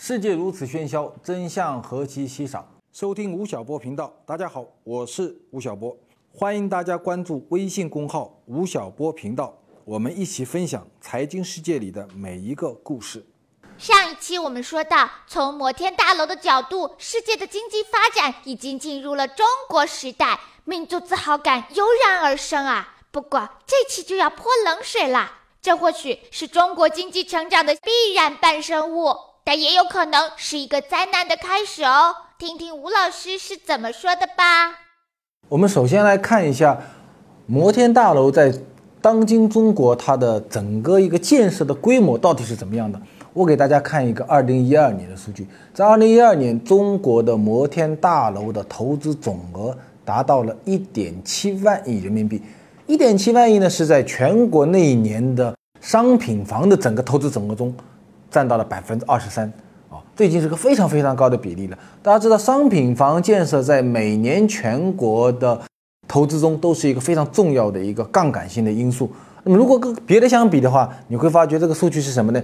世界如此喧嚣，真相何其稀少。收听吴晓波频道，大家好，我是吴晓波，欢迎大家关注微信公号吴晓波频道，我们一起分享财经世界里的每一个故事。 上一期我们说到，从摩天大楼的角度，世界的经济发展已经进入了中国时代，民族自豪感油然而生啊！不过这期就要泼冷水啦，这或许是中国经济成长的必然伴生物，但也有可能是一个灾难的开始哦。听听吴老师是怎么说的吧。 我们首先来看一下摩天大楼在当今中国它的整个一个建设的规模到底是怎么样的。我给大家看一个2012年的数据，在2012年，中国的摩天大楼的投资总额达到了1.7万亿人民币。1.7万亿呢，是在全国那一年的商品房的整个投资总额中占到了23%啊，这已经是个非常非常高的比例了。大家知道，商品房建设在每年全国的投资中都是一个非常重要的一个杠杆性的因素。那么如果跟别的相比的话，你会发觉这个数据是什么呢？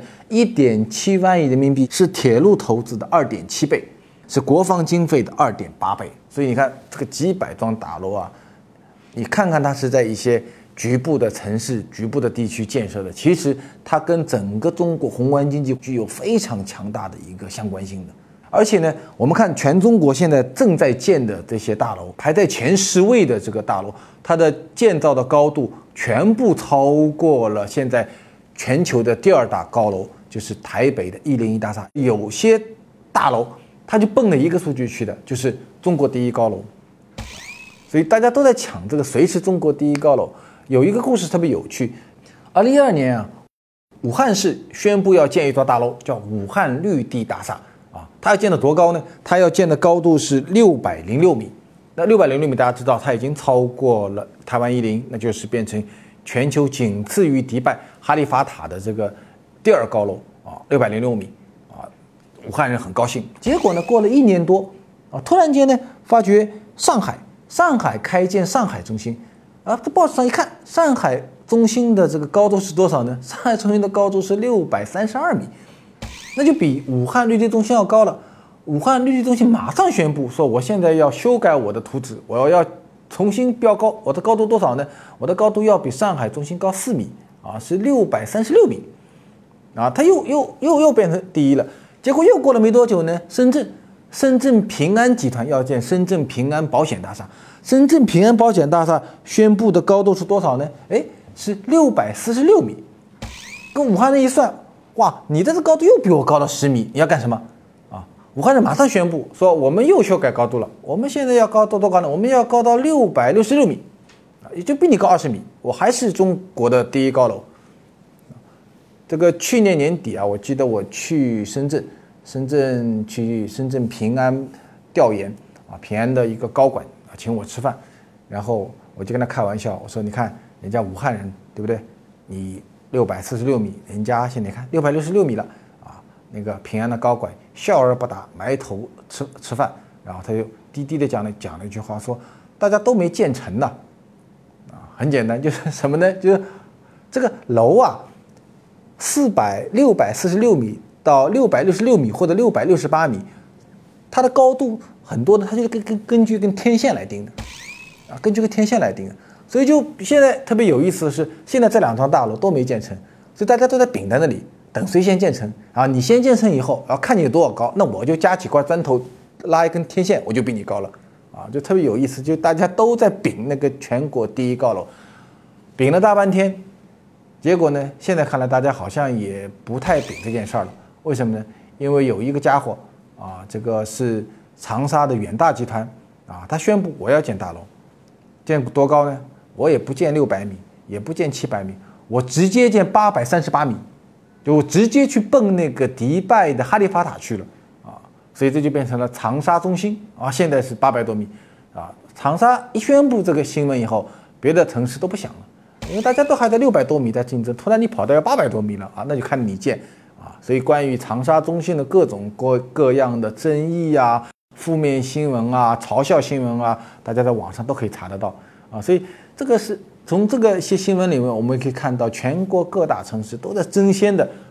1.7万亿人民币是铁路投资的2.7倍，是国防经费的2.8倍。所以你看这个几百幢大楼啊，你看看它是在一些局部的城市、局部的地区建设的，其实它跟整个中国宏观经济具有非常强大的一个相关性的。而且呢，我们看全中国现在正在建的这些大楼，排在前10位的这个大楼，它的建造的高度全部超过了现在全球的第2大高楼，就是台北的101大厦。有些大楼它就奔了一个数据去的，就是中国第1高楼。所以大家都在抢这个谁是中国第1高楼。有一个故事特别有趣，2012年啊，武汉市宣布要建一座大楼，叫武汉绿地大厦啊。它要建的多高呢？它要建的高度是606米。那606米大家知道，它已经超过了台湾101，那就是变成全球仅次于迪拜哈利法塔的这个第2高楼啊，606米啊。武汉人很高兴。结果呢，过了1年多啊，突然间呢，发觉上海开建上海中心啊，这报纸上一看，上海中心的这个高度是多少呢？上海中心的高度是632米，那就比武汉绿地中心要高了。武汉绿地中心马上宣布说，我现在要修改我的图纸，我要重新标高，我的高度多少呢？我的高度要比上海中心高4米啊，是636米啊，它又变成第1了。结果又过了没多久呢，深圳平安集团要建深圳平安保险大厦。深圳平安保险大厦宣布的高度是多少呢？是646米。跟武汉人一算，哇，你的这高度又比我高了10米，你要干什么啊？武汉人马上宣布说，我们又修改高度了，我们现在要高多高呢？我们要高到666米，也就比你高20米，我还是中国的第1高楼。这个去年年底啊，我记得我去深圳平安调研啊，平安的一个高管啊请我吃饭，然后我就跟他开玩笑，我说你看人家武汉人对不对？你646米，人家现在看666米了啊。那个平安的高管笑而不答，埋头吃饭，然后他就低低的讲了一句话，说大家都没建成呢啊，很简单，就是什么呢？就是这个楼啊646米到666米或者668米，它的高度很多的，它就根据天线来定的啊，根据天线来定的。所以就现在特别有意思的是，现在这2幢大楼都没建成，所以大家都在顶在那里等谁先建成啊。你先建成以后，然后看你有多少高，那我就加几块砖头，拉一根天线，我就比你高了啊，就特别有意思。就大家都在顶那个全国第1高楼，顶了大半天。结果呢，现在看来大家好像也不太顶这件事儿了。为什么呢？因为有一个家伙啊，这个是长沙的远大集团啊，他宣布我要建大楼，建多高呢？我也不建600米，也不建700米，我直接建838米，就我直接去奔那个迪拜的哈利法塔去了啊。所以这就变成了长沙中心啊，现在是800多米啊。长沙一宣布这个新闻以后，别的城市都不想了。因为大家都还在600多米在竞争，突然你跑到要800多米了啊，那就看你建啊。所以关于长沙中心的各种各样的争议啊、负面新闻啊、嘲笑新闻啊，大家在网上都可以查得到啊。所以这个是从这个一些新闻里面，我们可以看到全国各大城市都在争先的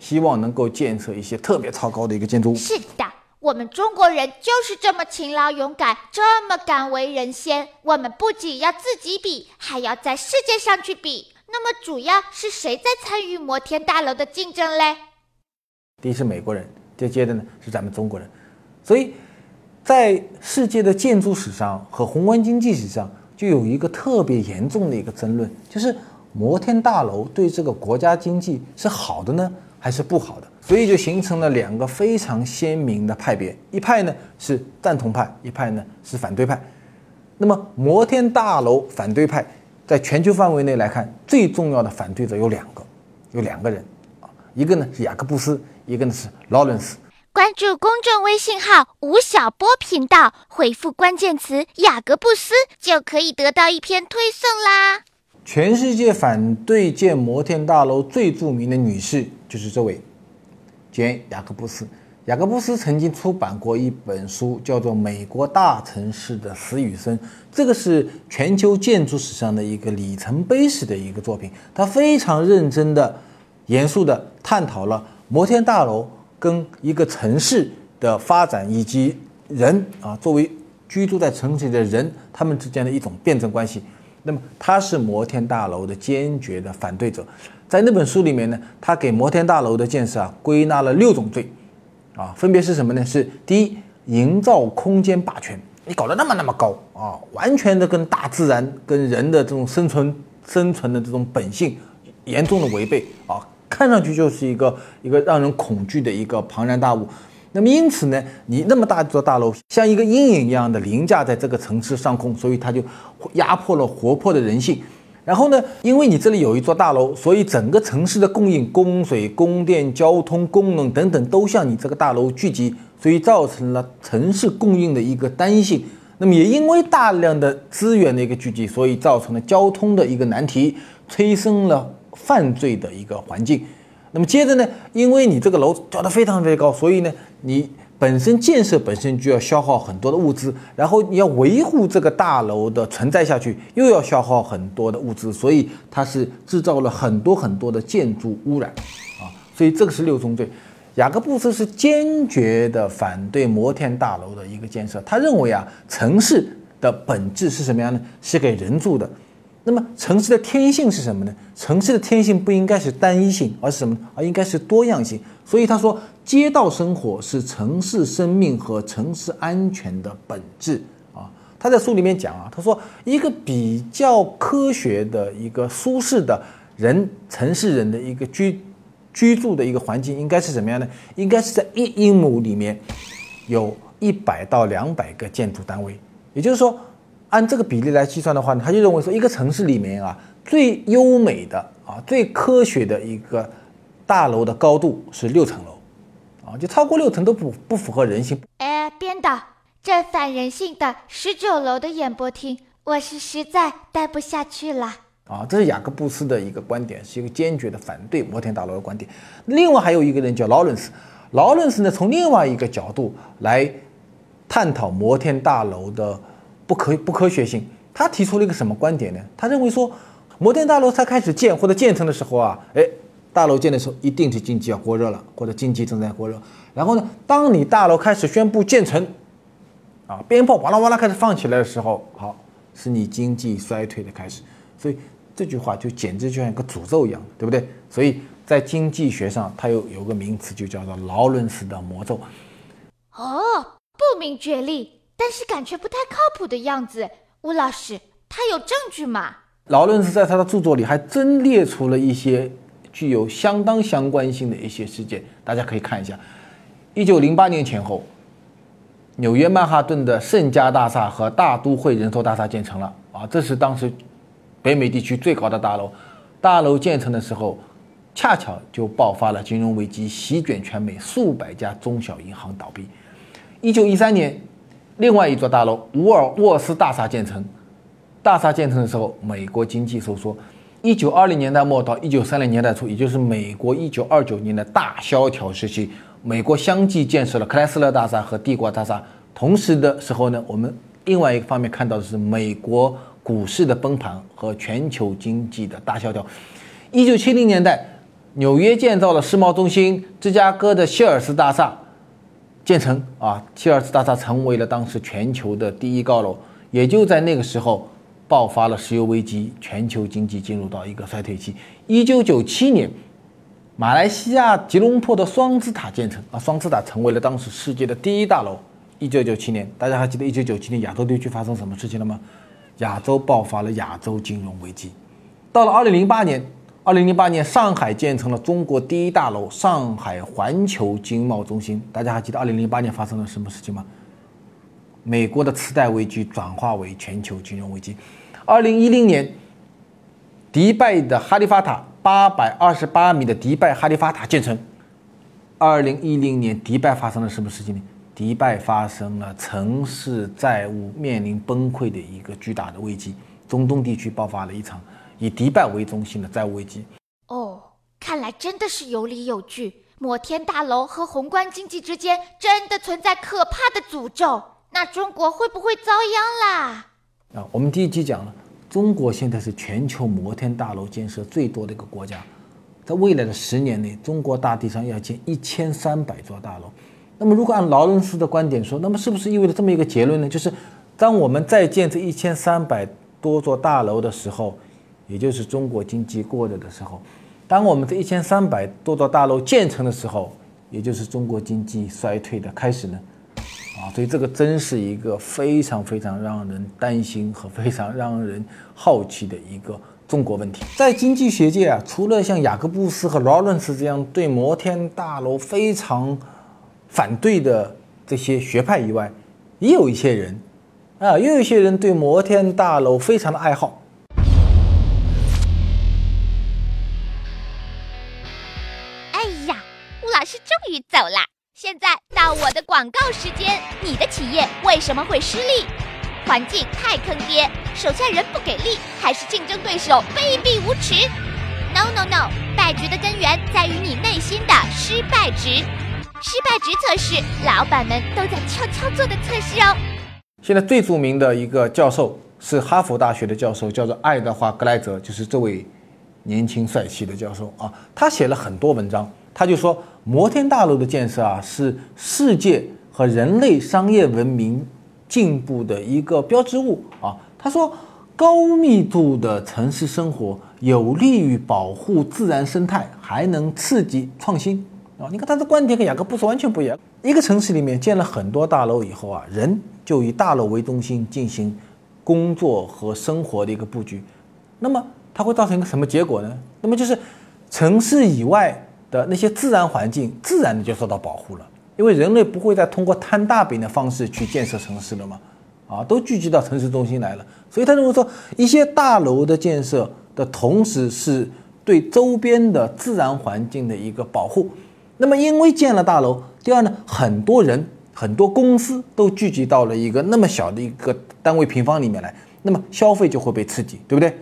希望能够建设一些特别超高的一个建筑物。 是的，我们中国人就是这么勤劳勇敢，这么敢为人先。我们不仅要自己比，还要在世界上去比。那么主要是谁在参与摩天大楼的竞争嘞？ 第一是美国人，接着呢是咱们中国人。所以在世界的建筑史上和宏观经济史上就有一个特别严重的一个争论，就是摩天大楼对这个国家经济是好的呢还是不好的。所以就形成了两个非常鲜明的派别，一派呢是赞同派，一派呢是反对派。那么摩天大楼反对派在全球范围内来看，最重要的反对者有两个人，一个呢是雅各布斯，一个呢是劳伦斯。 关注公众微信号吴晓波频道，回复关键词雅各布斯就可以得到一篇推送啦。 全世界反对建摩天大楼最著名的女士就是这位简·雅各布斯。雅各布斯曾经出版过一本书，叫做《美国大城市的死与生》，这个是全球建筑史上的一个里程碑式的一个作品。他非常认真的、严肃的探讨了摩天大楼跟一个城市的发展，以及人作为居住在城市里的人，他们之间的一种辩证关系。那么他是摩天大楼的坚决的反对者。在那本书里面呢，他给摩天大楼的建设归纳了6种罪分别是什么呢？是第一，营造空间霸权，你搞得那么高完全的跟大自然跟人的这种生存的这种本性严重的违背看上去就是一个让人恐惧的一个庞然大物。那么因此呢，你那么大一座大楼像一个阴影一样的凌驾在这个城市上空，所以它就压迫了活泼的人性。然后呢，因为你这里有一座大楼，所以整个城市的供应、供水、供电、交通、功能等等都向你这个大楼聚集，所以造成了城市供应的一个单性。那么也因为大量的资源的一个聚集，所以造成了交通的一个难题，催生了犯罪的一个环境。那么接着呢，因为你这个楼造得非常高，所以呢，你建设本身就要消耗很多的物资，然后你要维护这个大楼的存在下去，又要消耗很多的物资，所以它是制造了很多的建筑污染所以这个是6宗罪。雅各布斯是坚决的反对摩天大楼的一个建设，他认为城市的本质是什么样呢？是给人住的。那么城市的天性是什么呢？城市的天性不应该是单一性，而是什么呢？而应该是多样性。所以他说，街道生活是城市生命和城市安全的本质他在书里面讲他说一个比较科学的一个舒适的城市人的一个居住的一个环境应该是什么样呢？应该是在1英亩里面有100到200个建筑单位。也就是说，按这个比例来计算的话呢，他就认为说一个城市里面最优美的最科学的一个大楼的高度是6层楼就超过6层都不符合人性。 编导，这反人性的19楼的演播厅，我是实在待不下去了这是雅各布斯的一个观点，是一个坚决的反对摩天大楼的观点。另外还有一个人叫劳伦斯，劳伦斯呢从另外一个角度来探讨摩天大楼的不科学性。他提出了一个什么观点呢？他认为说，摩天大楼才开始建或者建成的时候大楼建的时候一定是经济要过热了，或者经济正在过热。然后呢，当你大楼开始宣布建成鞭炮哇啦哇啦开始放起来的时候，是你经济衰退的开始。所以这句话就简直就像一个诅咒一样，对不对？所以在经济学上它有个名词就叫做劳伦斯的魔咒。 不明觉厉，但是感觉不太靠谱的样子。吴老师，他有证据吗？ 劳伦斯在他的著作里还真列出了一些具有相当相关性的一些事件，大家可以看一下。1908年前后，纽约曼哈顿的盛家大厦和大都会人寿大厦建成了这是当时北美地区最高的大楼。大楼建成的时候，恰巧就爆发了金融危机，席卷全美，数百家中小银行倒闭。1913年，另外一座大楼伍尔沃斯大厦建成。大厦建成的时候，美国经济收缩。1920年代末到1930年代初，也就是美国1929年的大萧条时期，美国相继建设了克莱斯勒大厦和帝国大厦。同时的时候呢，我们另外一个方面看到的是美国股市的崩盘和全球经济的大萧条。1970年代， 纽约建造了世贸中心，芝加哥的希尔斯大厦建成啊，希尔斯大厦成为了当时全球的第一高楼。也就在那个时候爆发了石油危机，全球经济进入到一个衰退期。1997年，马来西亚吉隆坡的双子塔建成啊，双子塔成为了当时世界的第一大楼。1997年，大家还记得1997年亚洲地区发生什么事情了吗？亚洲爆发了亚洲金融危机。到了2008年，上海建成了中国第一大楼上海环球经贸中心。大家还记得2008年发生了什么事情吗？美国的次贷危机转化为全球金融危机。2010年，迪拜的哈利法塔828米的迪拜哈利法塔建成。2010年，迪拜发生了什么事情呢？迪拜发生了城市债务面临崩溃的一个巨大的危机，中东地区爆发了一场以迪拜为中心的债务危机。 看来真的是有理有据，摩天大楼和宏观经济之间真的存在可怕的诅咒。那中国会不会遭殃啦？ 我们第一集讲了，中国现在是全球摩天大楼建设最多的一个国家，在未来的10年内，中国大地上要建1300座大楼。那么如果按劳伦斯的观点说，那么是不是意味着这么一个结论呢？就是当我们再建这1300多座大楼的时候，也就是中国经济过热的时候，当我们这1300多座大楼建成的时候，也就是中国经济衰退的开始呢？所以这个真是一个非常非常让人担心和非常让人好奇的一个中国问题。在经济学界除了像雅各布斯和劳伦斯这样对摩天大楼非常反对的这些学派以外，也有一些人对摩天大楼非常的爱好。 哎呀，吴老师终于走啦！现在到我的广告时间，你的企业为什么会失利？环境太坑爹，手下人不给力，还是竞争对手卑鄙无耻 ？No， 败局的根源在于你内心的失败值。失败值测试，老板们都在悄悄做的测试哦。 现在最著名的一个教授是哈佛大学的教授，叫做爱德华·格莱泽，就是这位年轻帅气的教授啊。他写了很多文章，他就说摩天大楼的建设是世界和人类商业文明进步的一个标志物啊。他说高密度的城市生活有利于保护自然生态，还能刺激创新啊。你看他的观点跟雅各布斯完全不一样。一个城市里面建了很多大楼以后人就以大楼为中心进行工作和生活的一个布局，那么它会造成一个什么结果呢？那么就是城市以外的那些自然环境自然的就受到保护了，因为人类不会再通过摊大饼的方式去建设城市了嘛，都聚集到城市中心来了。所以他认为说，一些大楼的建设的同时是对周边的自然环境的一个保护。那么因为建了大楼，第二呢，很多人很多公司都聚集到了一个那么小的一个单位平方里面来，那么消费就会被刺激，对不对？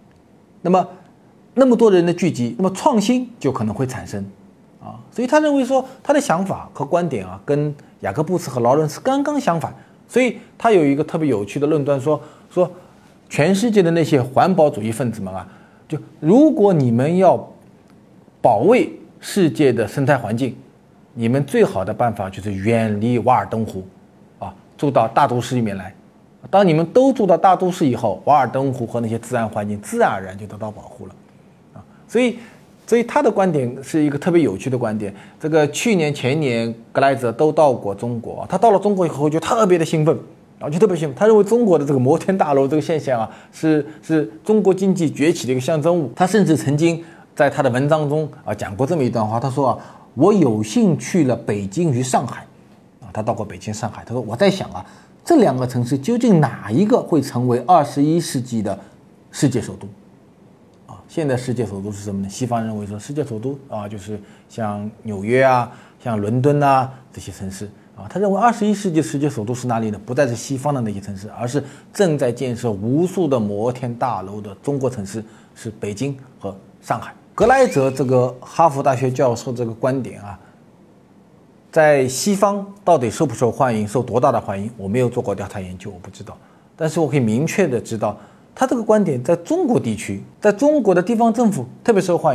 那么多人的聚集，那么创新就可能会产生所以他认为说，他的想法和观点跟雅各布斯和劳伦斯刚刚相反。所以他有一个特别有趣的论断说全世界的那些环保主义分子们就如果你们要保卫世界的生态环境，你们最好的办法就是远离瓦尔登湖住到大都市里面来。当你们都住到大都市以后，瓦尔登湖和那些自然环境自然而然就得到保护了所以他的观点是一个特别有趣的观点。这个去年前年格莱泽都到过中国，他到了中国以后就特别的兴奋他认为中国的这个摩天大楼这个现象是中国经济崛起的一个象征物。他甚至曾经在他的文章中讲过这么一段话，他说我有幸去了北京与上海他到过北京上海，他说我在想这两个城市究竟哪一个会成为21世纪的世界首都现在世界首都是什么呢？西方认为说世界首都就是像纽约像伦敦这些城市他认为21世纪世界首都是哪里呢？不再是西方的那些城市，而是正在建设无数的摩天大楼的中国城市，是北京和上海。格莱泽这个哈佛大学教授这个观点在西方到底受不受欢迎，受多大的欢迎，我没有做过调查研究，我不知道。但是我可以明确的知道，他这个观点在中国地区，在中国的地方政府特别受欢迎。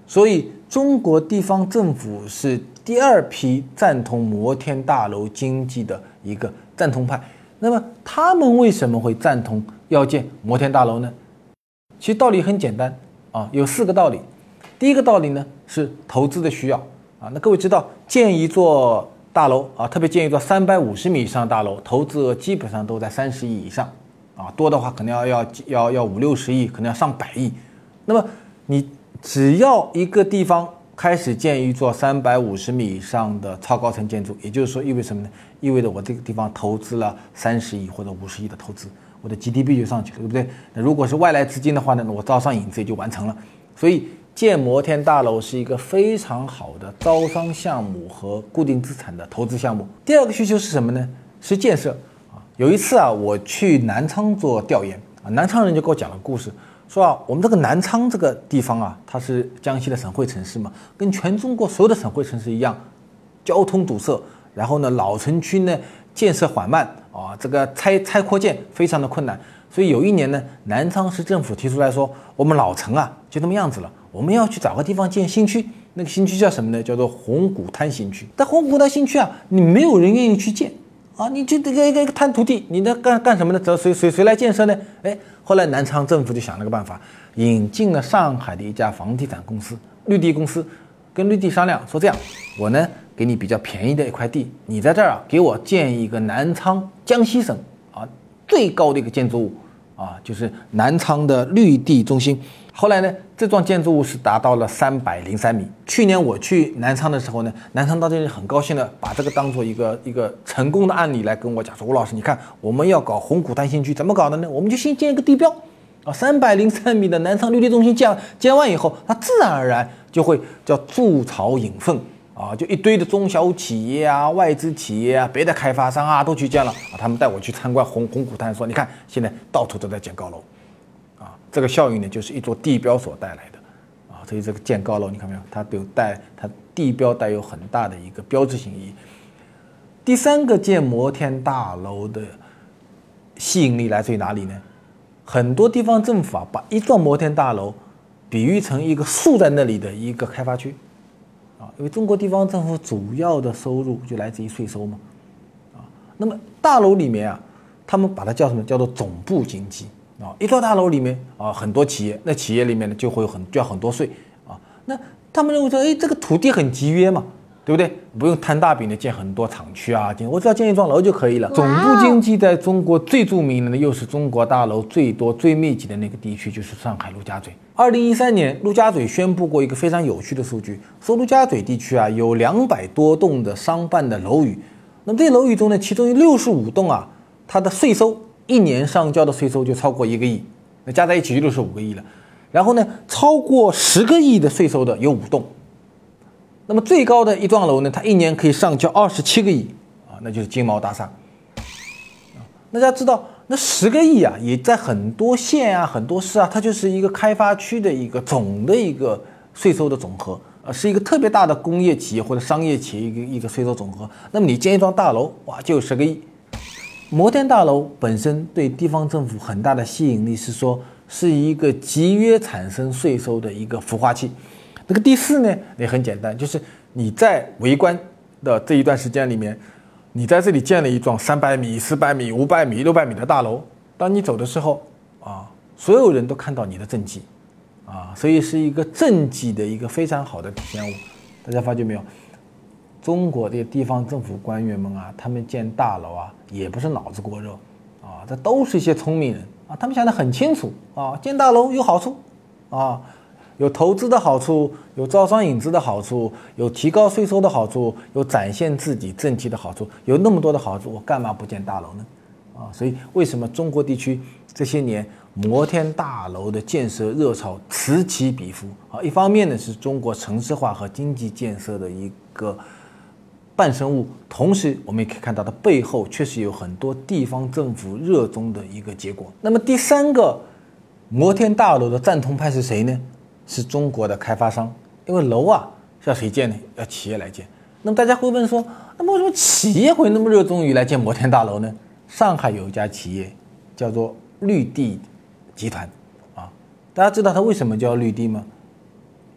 所以中国地方政府是第二批赞同摩天大楼经济的一个赞同派。那么他们为什么会赞同要建摩天大楼呢？其实道理很简单啊，有4个道理。第一个道理呢是投资的需要啊。那各位知道，建一座大楼啊，特别建一座350米以上的大楼，投资额基本上都在30亿以上啊，多的话可能要50-60亿，可能要上100亿。那么你只要一个地方开始建一座350米以上的超高层建筑，也就是说意味什么呢？意味着我这个地方投资了30亿或者50亿的投资，我的 GDP 就上去了，对不对？那如果是外来资金的话呢，我招商引资也就完成了。所以建摩天大楼是一个非常好的招商项目和固定资产的投资项目。第二个需求是什么呢？是建设啊。有一次啊，我去南昌做调研啊，南昌人就给我讲了故事，说啊，我们这个南昌这个地方啊，它是江西的省会城市嘛，跟全中国所有的省会城市一样，交通堵塞，然后呢，老城区呢建设缓慢啊，这个拆扩建非常的困难。所以有一年呢，南昌市政府提出来说，我们老城啊就这么样子了，我们要去找个地方建新区。那个新区叫什么呢？叫做红谷滩新区。但红谷滩新区啊，你没有人愿意去建啊，你就这个一个滩涂地，你干什么呢？谁来建设呢？后来南昌政府就想了个办法，引进了上海的一家房地产公司绿地公司，跟绿地商量说，这样我呢给你比较便宜的一块地，你在这儿啊给我建一个南昌江西省啊最高的一个建筑物啊，就是南昌的绿地中心。后来呢，这幢建筑物是达到了303米。去年我去南昌的时候呢，南昌当地人很高兴的把这个当做一个成功的案例来跟我讲说，吴老师，你看我们要搞红谷滩新区，怎么搞的呢？我们就先建一个地标啊，303米的南昌绿地中心建完以后，它自然而然就会叫筑巢引凤啊，就一堆的中小企业啊、外资企业啊、别的开发商啊都去建了啊。他们带我去参观红谷滩，说你看现在到处都在建高楼。这个效应呢，就是一座地标所带来的啊，所以这个建高楼，你看没有？它地标带有很大的一个标志性意义。第三个建摩天大楼的吸引力来自于哪里呢？很多地方政府啊，把一幢摩天大楼比喻成一个竖在那里的一个开发区啊，因为中国地方政府主要的收入就来自于税收嘛啊。那么大楼里面啊，他们把它叫什么？叫做总部经济。一座大楼里面啊，很多企业，那企业里面呢就会交很多税啊。那他们认为说，这个土地很集约嘛，对不对？不用摊大饼的建很多厂区啊，我只要建一幢楼就可以了。总部经济在中国最著名的呢，又是中国大楼最多、最密集的那个地区，就是上海陆家嘴。2013年，陆家嘴宣布过一个非常有趣的数据，说陆家嘴地区啊有200多栋的商办的楼宇，那么这些楼宇中呢，其中有65栋啊，它的税收一年上交的税收就超过1个亿，那加在一起就65个亿了。然后呢，超过10个亿的税收的有5栋。那么最高的一幢楼呢，它一年可以上交27个亿啊，那就是金毛大厦。大家知道，那10个亿啊，也在很多县啊、很多市啊，它就是一个开发区的一个总的一个税收的总和，是一个特别大的工业企业或者商业企业一个税收总和。那么你建一幢大楼，哇，就有10个亿。摩天大楼本身对地方政府很大的吸引力是说，是一个集约产生税收的一个孵化器。那个第4呢，也很简单，就是你在围观的这一段时间里面，你在这里建了一幢300米、400米、500米、600米的大楼，当你走的时候啊，所有人都看到你的政绩啊，所以是一个政绩的一个非常好的体现物。大家发觉没有？中国的地方政府官员们啊，他们建大楼啊，也不是脑子过热啊，这都是一些聪明人啊，他们想得很清楚啊，建大楼有好处啊，有投资的好处，有招商引资的好处，有提高税收的好处，有展现自己政绩的好处，有那么多的好处，我干嘛不建大楼呢？啊，所以为什么中国地区这些年摩天大楼的建设热潮此起彼伏啊？一方面呢是中国城市化和经济建设的一个伴生物，同时我们也可以看到它背后确实有很多地方政府热衷的一个结果。那么第3个摩天大楼的赞同派是谁呢？是中国的开发商，因为楼啊是要谁建呢？要企业来建。那么大家会问说，那么为什么企业会那么热衷于来建摩天大楼呢？上海有一家企业叫做绿地集团啊，大家知道它为什么叫绿地吗？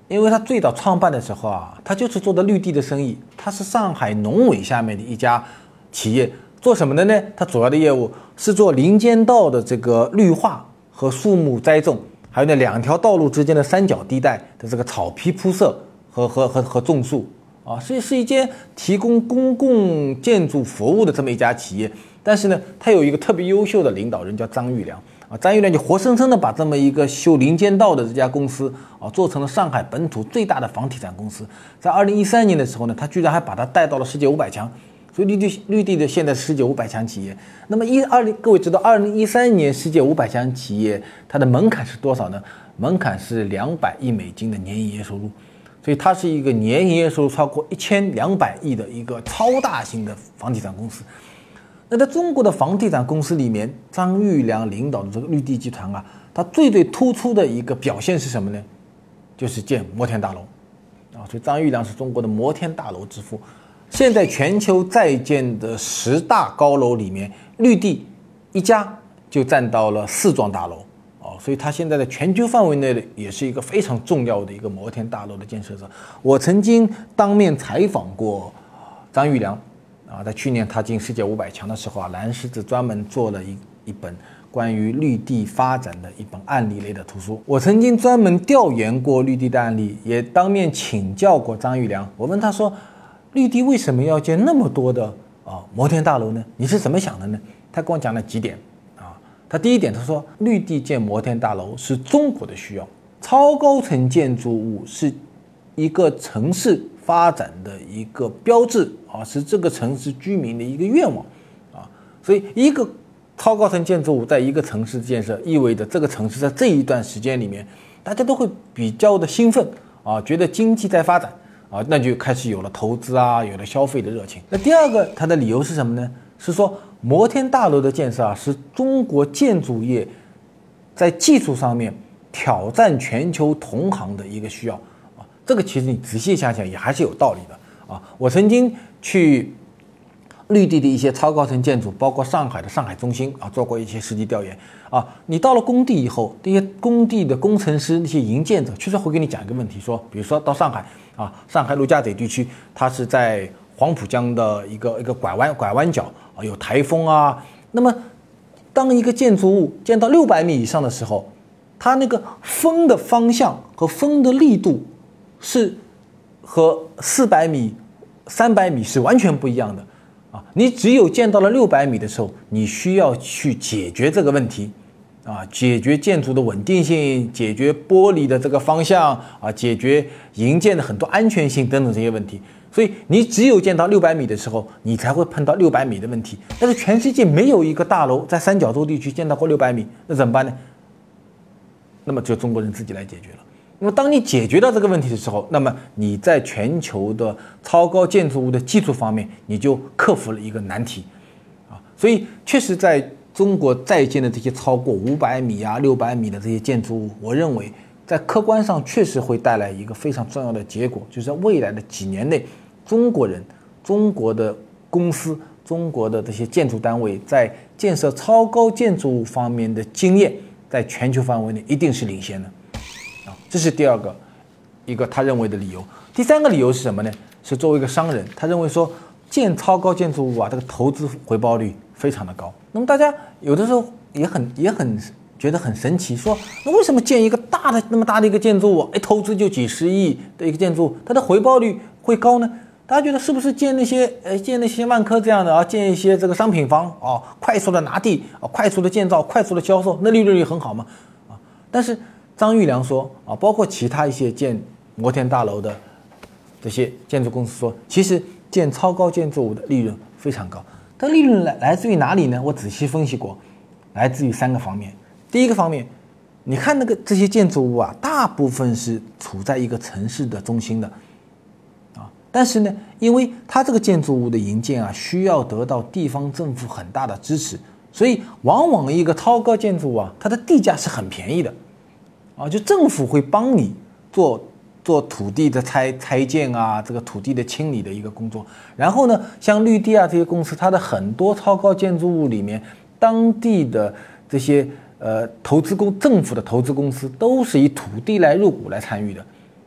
因为他最早创办的时候啊，他就是做的绿地的生意，他是上海农委下面的一家企业，做什么的呢？他主要的业务是做林间道的这个绿化和树木栽种，还有那2条道路之间的三角地带的这个草皮铺设和种树啊，是一间提供公共建筑服务的这么一家企业。但是呢，他有一个特别优秀的领导人叫张玉良啊，张玉良就活生生的把这么一个修林间道的这家公司啊，做成了上海本土最大的房地产公司。在2013年的时候呢，他居然还把它带到了世界500强，所以绿地的现在是世界500强企业。那么各位知道2013年世界500强企业它的门槛是多少呢？门槛是200亿美金的年营业收入，所以它是一个年营业收入超过1200亿的一个超大型的房地产公司。那在中国的房地产公司里面，张玉良领导的这个绿地集团啊，它最突出的一个表现是什么呢？就是建摩天大楼啊，所以张玉良是中国的摩天大楼之父。现在全球在建的10大高楼里面，绿地一家就占到了4幢大楼啊，所以他现在在全球范围内也是一个非常重要的一个摩天大楼的建设者。我曾经当面采访过张玉良啊，在去年他进世界500强的时候啊，蓝狮子专门做了一本关于绿地发展的一本案例类的图书。我曾经专门调研过绿地的案例，也当面请教过张玉良。我问他说，绿地为什么要建那么多的摩天大楼呢？你是怎么想的呢？他跟我讲了几点啊。他第一点，他说绿地建摩天大楼是中国的需要，超高层建筑物是一个城市发展的一个标志啊，是这个城市居民的一个愿望啊。所以一个超高层建筑物在一个城市建设，意味着这个城市在这一段时间里面，大家都会比较的兴奋啊，觉得经济在发展啊，那就开始有了投资啊，有了消费的热情。那第二个，它的理由是什么呢？是说摩天大楼的建设啊，是中国建筑业在技术上面挑战全球同行的一个需要啊。这个其实你仔细想想也还是有道理的啊。我曾经去绿地的一些超高层建筑，包括上海的上海中心啊，做过一些实地调研啊。你到了工地以后，这些工地的工程师、那些营建者，确实会给你讲一个问题，说，比如说到上海啊，上海陆家嘴地区，它是在黄浦江的一个拐弯角啊，有台风啊。那么，当一个建筑物建到600米以上的时候，它那个风的方向和风的力度是和400米、300米是完全不一样的啊！你只有建到了600米的时候，你需要去解决这个问题啊，解决建筑的稳定性，解决玻璃的这个方向啊，解决营建的很多安全性等等这些问题。所以你只有建到600米的时候，你才会碰到600米的问题。但是全世界没有一个大楼在三角洲地区建到过600米，那怎么办呢？那么就中国人自己来解决了。那么当你解决到这个问题的时候，那么你在全球的超高建筑物的技术方面，你就克服了一个难题啊。所以确实在中国在建的这些超过500米啊、600米的这些建筑物，我认为在客观上确实会带来一个非常重要的结果，就是在未来的几年内，中国人、中国的公司、中国的这些建筑单位在建设超高建筑物方面的经验，在全球范围内一定是领先的啊。这是第二个一个他认为的理由。第三个理由是什么呢？是作为一个商人，他认为说建超高建筑物啊，这个投资回报率非常的高。那么大家有的时候也很觉得很神奇，说那为什么建一个那么大的一个建筑物，投资就几十亿的一个建筑物，它的回报率会高呢？大家觉得是不是建那些万科这样的啊，建一些这个商品房啊，快速的拿地啊，快速的建造，快速的销售，那利润率很好吗？啊，但是张玉良说啊，包括其他一些建摩天大楼的这些建筑公司说，其实建超高建筑物的利润非常高。但利润来自于哪里呢？我仔细分析过，来自于3个方面。第一个方面，你看这些建筑物啊，大部分是处在一个城市的中心的啊，但是呢，因为它这个建筑物的营建啊，需要得到地方政府很大的支持，所以往往一个超高建筑物啊，它的地价是很便宜的啊，就政府会帮你做土地的拆建啊，这个土地的清理的一个工作。然后呢，像绿地啊这些公司，它的很多超高建筑物里面，当地的这些政府的投资公司都是以土地来入股来参与的啊。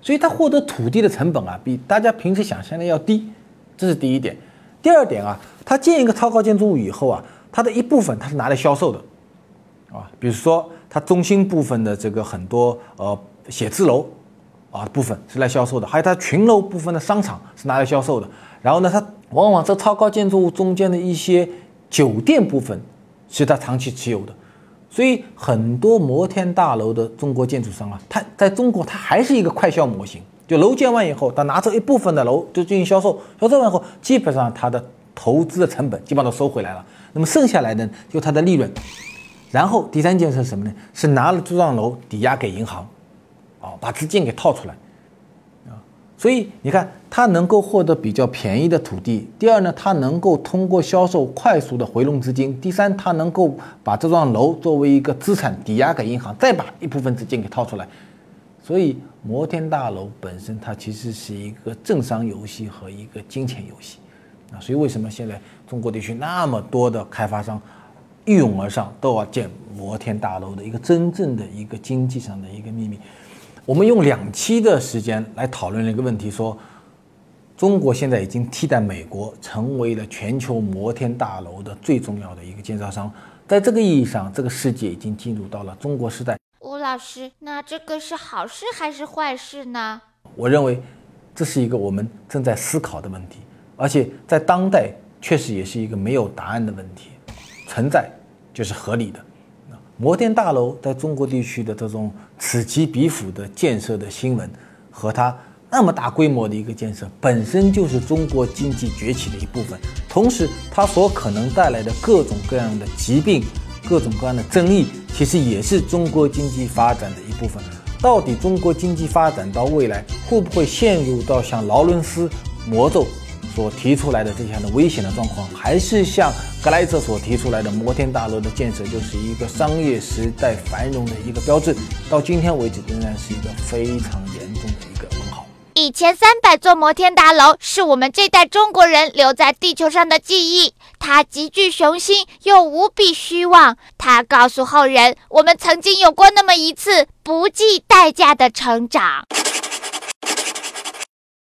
所以它获得土地的成本啊，比大家平时想象的要低，这是第一点。第二点啊，它建一个超高建筑物以后啊，它的一部分它是拿来销售的，比如说它中心部分的这个很多写字楼部分是来销售的，还有它群楼部分的商场是拿来销售的。然后呢，它往往这超高建筑物中间的一些酒店部分是它长期持有的。所以很多摩天大楼的中国建筑商啊，它在中国它还是一个快销模型，就楼建完以后，它拿走一部分的楼就进行销售，销售完以后，基本上它的投资的成本基本上都收回来了，那么剩下来的就它的利润。然后第三件事是什么呢？是拿了这幢楼抵押给银行，把资金给套出来，所以你看，它能够获得比较便宜的土地。第二呢，它能够通过销售快速的回笼资金。第三，它能够把这幢楼作为一个资产抵押给银行，再把一部分资金给套出来。所以摩天大楼本身它其实是一个政商游戏和一个金钱游戏所以为什么现在中国地区那么多的开发商一拥而上都要建摩天大楼的一个真正的一个经济上的一个秘密。我们用2期的时间来讨论了一个问题，说中国现在已经替代美国成为了全球摩天大楼的最重要的一个建造商。在这个意义上，这个世界已经进入到了中国时代。 吴老师，那这个是好事还是坏事呢？ 我认为这是一个我们正在思考的问题，而且在当代确实也是一个没有答案的问题，存在就是合理的。摩天大楼在中国地区的这种此起彼伏的建设的新闻，和它那么大规模的一个建设，本身就是中国经济崛起的一部分。同时，它所可能带来的各种各样的疾病、各种各样的争议，其实也是中国经济发展的一部分。到底中国经济发展到未来，会不会陷入到像劳伦斯魔咒所提出来的这样的危险的状况，还是像格莱泽所提出来的摩天大楼的建设就是一个商业时代繁荣的一个标志？到今天为止，仍然是一个非常严重的一个问号。 1300座摩天大楼是我们这代中国人留在地球上的记忆，它极具雄心又无比虚妄，它告诉后人，我们曾经有过那么一次不计代价的成长。